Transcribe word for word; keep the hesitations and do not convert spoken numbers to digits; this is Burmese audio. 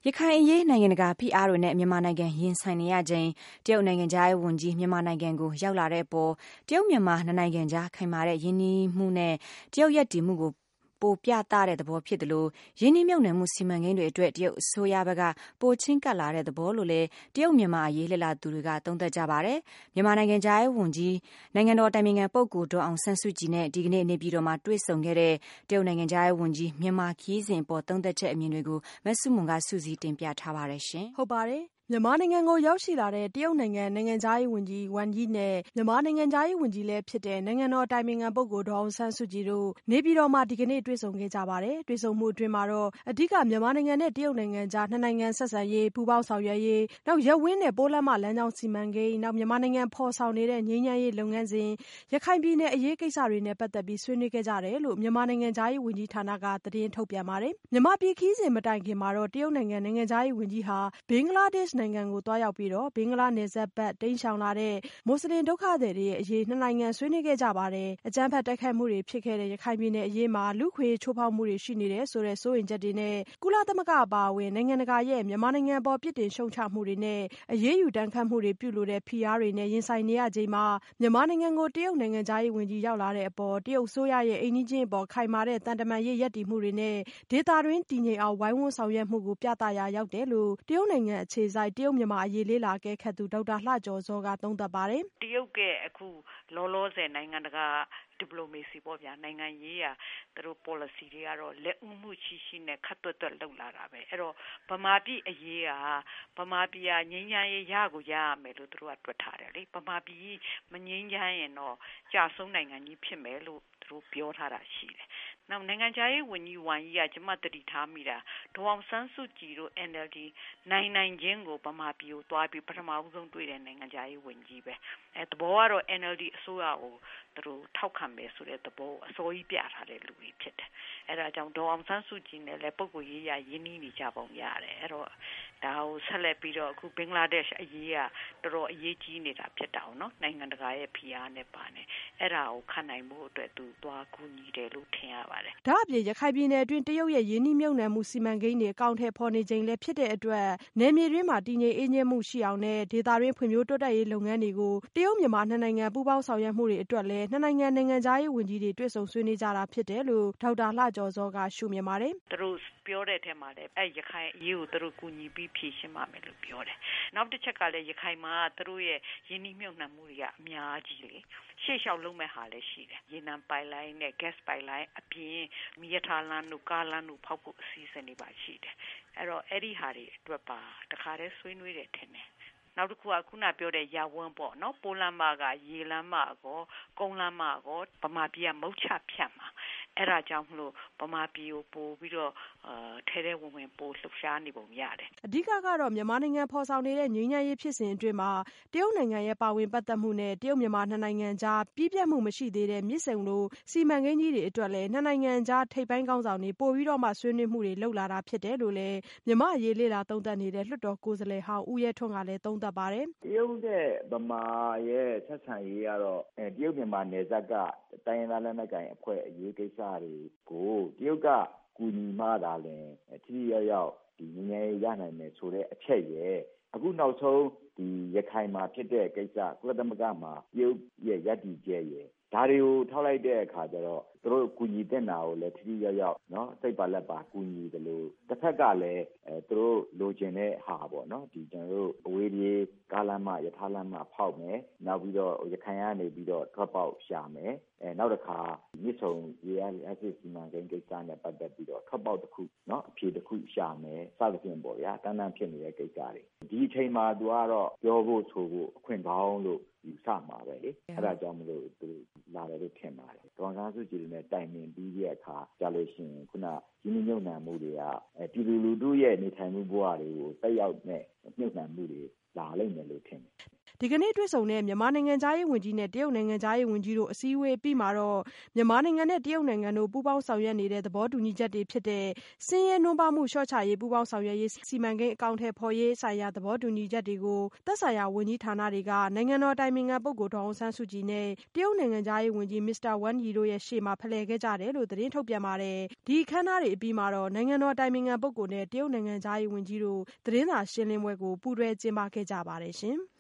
ရခိုင်အရေးနိုင်ငံတကာဖိအားတွေနဲ့မြန်မာနိုင်ငံရင်ဆိုင်နေရချိန်တရုတ်နိုင်ငံခြားရေးဝန်ကြီးမြန်မာနိုင်ငံကိုရောက်လာတဲ့အပေါ်တရုတ်မြန်မာနှစ်နိုင်ငံကြားခိုင်မာတဲ့ရင်းနှီးမှုနဲ့တရုတ်ရပ်တည်မှုကိုပိုပြသတဲ့သဘောဖြစ်တယ်လို့ရင်းနှီးမြှုပ်နှံမှုစီမံကိန်းတွေအတွက်တရုတ်အစိုးရဘက်ကပိုချင်းကပ်လာတဲ့သဘောလို့လည်းတရုတ်မြန်မာအရေးလှည့်လာသူတွေကသုံးသပ်ကြပါတယ်။မြန်မာနိုင်ငံခြားရေးဝန်ကြီးနိုင်ငံတော်တိုင်ပင်ခံပုဂ္ဂိုလ်ဒေါ်အောင်ဆန်းစုကြည်နဲ့ဒီကနေ့နေပြည်တော်မှာတွေ့ဆုံခဲ့တဲ့တရုတ်နိုင်ငံခြားရေးဝန်ကြီးမြန်မာခရီးစဉ်အပေါ်သုံးသပ်ချက်အမြင်တွေကိုမဆုမွန်ကစုစည်းတင်ပြထားပါတယ်ရှင်။ဟုတ်ပါတယ်။မြန်မာနိုင်ငံကိုရောက်ရှိလာတဲ့တရုတ်နိုင်ငံနိုင်ငံခြားရေးဝန်ကြီးဝမ်ယီနဲ့မြန်မာနိုင်ငံခြားရေးဝန်ကြီးလည်းဖြစ်တဲ့နိုင်ငံတော်တိုင်ပင်ခံပုဂ္ဂိုလ်ဒေါ်အောင်ဆန်းစုကြည်တို့နေပြည်တော်မှာဒီကနေ့တွေ့ဆုံခဲ့ကြပါတယ်။တွေ့ဆုံမှုအတွင်းမှာတော့အဓိကမြန်မာနိုင်ငံနဲ့တရုတ်နိုင်ငံကြားနှစ်နိုင်ငံဆက်ဆံရေးပူးပေါင်းဆောင်ရွက်ရေးနောက်ရပ်ဝန်းနဲ့ပိုးလမ်းမလမ်းကြောင်းစီမံကိန်းနောက်မြန်မာနိုင်ငံဖော်ဆောင်နေတဲ့ငြိမ်းချမ်းရေးလုပ်ငန်းစဉ်ရခိုင်ပြည်နယ်အရေးကိစ္စတွေနဲ့ပတ်သက်ပြီးဆွေးနွေးခဲ့ကြတယ်လို့မြန်မာနိုင်ငံခြားရေးဝန်ကြီးဌာနကသတင်းထုတ်ပြန်ပါတယ်။မြန်မာပြည်ခရီးစဉ်မတိုင်ခင်မှာတော့တရုတ်နိုင်ငံနိုင်ငံခြားရေးဝန်ကြီးဟာဘင်္ဂလားဒေ့ရှ်နိုင်ငံကိုသွားရောက်ပြီးတော့ဘင်္ဂလားနယ်စပ်ဘက်တိမ်းရှောင်လာတဲ့မွတ်စလင်ဒုက္ခသည်တွေရဲ့အရေးနှစ်နိုင်ငံဆွေးနွေးခဲ့ကြပါတယ်။အကြမ်းဖက်တိုက်ခိုက်မှုတွေဖြစ်ခဲ့တဲ့ရခိုင်ပြည်နယ်အရေးမှာလူ့ခွင့်ရေးချိုးဖောက်မှုတွေရှိနေတယ်ဆိုတဲ့စိုးရိမ်ချက်တွေနဲ့ကုလသမဂ္ဂအပါအဝင်နိုင်ငံတကာရဲ့မြန်မာနိုင်ငံအပေါ်ပြစ်တင်ရှုံချမှုတွေနဲ့အရေးယူတန်းခတ်မှုတွေပြုလိုတဲ့ဖိအားတွေနဲ့ရင်ဆိုင်နေရချိန်မှာမြန်မာနိုင်ငံကိုတရုတ်နိုင်ငံခြားရေးဝန်ကြီးရောက်လာတဲ့အပေါ်တရုတ်အစိုးရရဲ့အိမ်နီးချင်းအပေါ်ခိုင်မာတဲ့တန်တမာရေးရပ်တည်မှုတွေနဲ့ဒေသတွင်းတည်ငြိမ်အောင်ဝိုင်းဝန်းဆောင်ရွက်မှုကိုပြသရာရောက်တယ်လို့တရုတ်နိုင်ငံအခြေစိုက်တရုတ်မြန်မာအရေးလေးလာအကဲခတ်သူဒေါက်တာလှကျော်ဇောကသုံးသပ်ပါတယ်။တရုတ်ကအခုလောလောဆယ်နိုင်ငံတကာဒီပလိုမေစီပေါ့ဗျာနိုင်ငံရေးရာသူတို့ policy တွေကတော့လက်ဦးမှုရှိရှိနဲ့ခတ်သွက်သွက်လှုပ်လာတာပဲအဲ့တော့ဗမာပြည်အရေးကဗမာပြည်ကငြိမ်းချမ်းရေးရကိုရရမယ်လို့သူတို့ကတွက်ထားတယ်လေဗမာပြည်မငြိမ်းချမ်းရင်တော့ကြာဆုံးနိုင်ငံကြီးဖြစ်မယ်လို့သူတို့ပြောထားတာရှိတယ်နောက်နိုင်ငံခြားရေးဝန်ကြီးဝမ်ယီကကျမတတိထားမိတာဒေါ်အောင်ဆန်းစုကြည်တို့ N L D နိုင်နိုင်ချင်းကိုဗမာပြည်ကိုသွားပြီးပထမဦးဆုံးတွေ့တဲ့နိုင်ငံခြားရေးဝန်ကြီးပဲအဲသဘောကတော့ N L D အစိုးရကိုသူတို့ထောက်ခံမယ်ဆိုတဲ့သဘောအစိုးရပြထားတဲ့လူတွေဖြစ်တယ်အဲဒါကြောင့်ဒေါ်အောင်ဆန်းစုကြည်နဲ့လည်းပုဂ္ဂိုလ်ရေးရရင်းနှီးနေကြပုံရတယ်အဲ့တော့ဒါကိုဆက်လက်ပြီးတော့အခုဘင်္ဂလားဒေ့ရှ်အရေးကတော်တော်အရေးကြီးနေတာဖြစ်တာနော်နိုင်ငံတကာရဲ့ဖိအားနဲ့ပါနေအဲ့ဒါကိုခံနိုင်မှုအတွက်သူသွားကူညီတယ်လို့ထင်ရပါတယ်ဒါအပြင်ရခိုင်ပြည်နယ်အတွင်းတရုတ်ရဲ့ရင်းနှီးမြှုပ်နှံမှုစီမံကိန်းတွေအကောင့်ထဲပေါ်နေချိန်လည်းဖြစ်တဲ့အတွက်နယ်မြေတွင်းမှာတည်ငြိမ်အေးချမ်းမှုရှိအောင်နဲ့ဒေသတွင်းဖွံ့ဖြိုးတိုးတက်ရေးလုပ်ငန်းတွေကိုတရုတ်မြန်မာနှစ်နိုင်ငံပူးပေါင်းဆောင်ရွက်မှုတွေအတွက်လည်းနှစ်နိုင်ငံနိုင်ငံခြားရေးဝန်ကြီးတွေတွေ့ဆုံဆွေးနွေးကြတာဖြစ်တယ်လို့ဒေါက်တာလှကျော်ဇောကရှုမြင်ပါတယ်သူတို့ပြောတဲ့အထက်မှာလည်းအဲရခိုင်အရေးကိုသူတို့ကူညီပြီးဖြေရှင်းပါမယ်လို့ပြောတယ်နောက်တစ်ချက်ကလည်းရခိုင်မှာသူတို့ရဲ့ရင်းနှီးမြှုပ်နှံမှုတွေကအများကြီးလေရှေ့လျှောက်လုပ်မဲ့ဟာလည်းရှိတယ်ရေနံပိုက်လိုင်းနဲ့ gas ပိုက်လိုင်းအပြင်မီးရထားလမ်းတို့ကားလမ်းတို့ဖောက်ဖို့အစီအစဉ်တွေပါရှိတယ်အဲ့တော့အဲ့ဒီဟာတွေအတွက်ပါတခါတည်းဆွေးနွေးတယ်ထင်တယ်နောက်တစ်ခုကခုနပြောတဲ့ရဝန်းပေါ့နော်ပိုးလမ်းမကရေလမ်းမကောကုန်းလမ်းမကောဗမာပြည်ကမုတ်ချဖြတ်မှာအဲ့ဒါကြောင့်မလို့ဗမာပြည်ကိုပို့ပြီးတော့အာထဲထဲဝင်ဝင်ပို့လှုပ်ရှားနေပုံရတယ်အဓိကကတော့မြန်မာနိုင်ငံဖော်ဆောင်နေတဲ့ငြိမ်းချမ်းရေးဖြစ်စဉ်အတွင်းမှာတရုတ်နိုင်ငံရဲ့ပါဝင်ပတ်သက်မှုနဲ့တရုတ်မြန်မာနှစ်နိုင်ငံကြားပြည့်ပြတ်မှုမရှိသေးတဲ့မြစ်ဆုံလိုစီမံကိန်းကြီးတွေအတွက်လည်းနှစ်နိုင်ငံကြားထိပ်ပိုင်းကောင်းဆောင်တွေပို့ပြီးတော့မှဆွေးနွေးမှုတွေလုပ်လာတာဖြစ်တယ်လို့လည်းမြန်မာအရေးလေ့လာသုံးသပ်နေတဲ့လွှတ်တော်ကိုယ်စားလှယ်ဟောင်းဦးရဲထွန်းကလည်းသုံးသပ်ပါတယ်တရုတ်နဲ့ဗမာရဲ့ဆက်ဆံရေးကတော့အဲတရုတ်မြန်မာနယ်စပ်ကတိုင်းရင်းသားလက်နက်ကိုင်အဖွဲ့အရေးကိစ္စတွေကိုတရုတ်ကကူညီမှသာလျှင်ထိထိရောက်ရောက်ဒီငြိမ်းချမ်းရေးရနိုင်မယ်ဆိုတဲ့အချက်ရဲ့အခုနောက်ဆုံးဒီရခိုင်မှာဖြစ်တဲ့ကိစ္စကုလသမဂ္ဂမှာတရုတ်ရဲ့ရပ်တည်ချက်ရဲ့ဒါတွေကိုထောက်လိုက်တဲ့အခါကျတော့သူတို့ကူညီတဲ့နာကိုလည်းထိထိရောက်ရောက်เนาะစိတ်ပါလက်ပါကူညီတယ်လို့တစ်ဖက်ကလည်းအဲသူတို့လိုချင်တဲ့ဟာပေါ့เนาะဒီကျွန်တော်တို့အဝေးပြေးကားလမ်းမရထားလမ်းမဖောက်မယ်နောက်ပြီးတော့ရခိုင်ကနေပြီးတော့ထွက်ပေါက်ရှာမယ်အဲနောက်တစ်ခါမြစ်ဆုံရေအားအစစ်စီမံကိန်းကိစ္စနဲ့ပတ်သက်ပြီးတော့ထွက်ပေါက်တစ်ခုเนาะအဖြေတစ်ခုရှာမယ်စသဖြင့်ပေါ့ဗျာတန်းတန်းဖြစ်နေတဲ့ကိစ္စတွေဒီအချိန်မှာသူကတော့ပြောဖို့ဆိုဖို့အခွင့်ကောင်းလို့ယူဆမှာပဲလေအဲ့ဒါကြောင့်မလို့သူလာတယ်လို့ထင်ပါတယ်ဒေါ်အောင်ဆန်းစုကြည်နဲ့တိုင်ပင်ပြီးတဲ့အခါကြာလို့ရှိရင်ခုနရင်းနှီးမြှုပ်နှံမှုတွေကအဲပြည်သူလူထုရဲ့နေထိုင်မှုဘဝတွေကိုတက်ရောက်တဲ့မြှုပ်နှံမှုတွေလာလိမ့်မယ်လို့ထင်တယ်ဒီကနေ့တွေ့ဆုံတဲ့မြန်မာနိုင်ငံခြားရေးဝန်ကြီးနဲ့တရုတ်နိုင်ငံခြားရေးဝန်ကြီးတို့အစည်းအဝေးပြီးမှာတော့မြန်မာနိုင်ငံနဲ့တရုတ်နိုင်ငံတို့ပူးပေါင်းဆောင်ရွက်နေတဲ့သဘောတူညီချက်တွေဖြစ်တဲ့ဆင်းရဲနွမ်းပါးမှုလျှော့ချရေးပူးပေါင်းဆောင်ရွက်ရေးစီမံကိန်းအကောင်အထည်ဖော်ရေးဆိုင်ရာသဘောတူညီချက်တွေကိုသက်ဆိုင်ရာဝန်ကြီးဌာနတွေကနိုင်ငံတော်အတိုင်ပင်ခံပုဂ္ဂိုလ်ဒေါ်အောင်ဆန်းစုကြည်နဲ့တရုတ်နိုင်ငံခြားရေးဝန်ကြီးမစ္စတာဝမ်ယီတို့ရဲ့ရှေ့မှာဖလှယ်ခဲ့ကြတယ်လို့သတင်းထုတ်ပြန်ပါတယ်။ဒီအခမ်းအနားတွေအပြီးမှာတော့နိုင်ငံတော်အတိုင်ပင်ခံပုဂ္ဂိုလ်နဲ့တရုတ်နိုင်ငံခြားရေးဝန်ကြီးတို့သတင်းစာရှင်းလင်းပွဲကိုပူးတွဲကျင်းပခဲ့ကြပါတယ်ရှင်။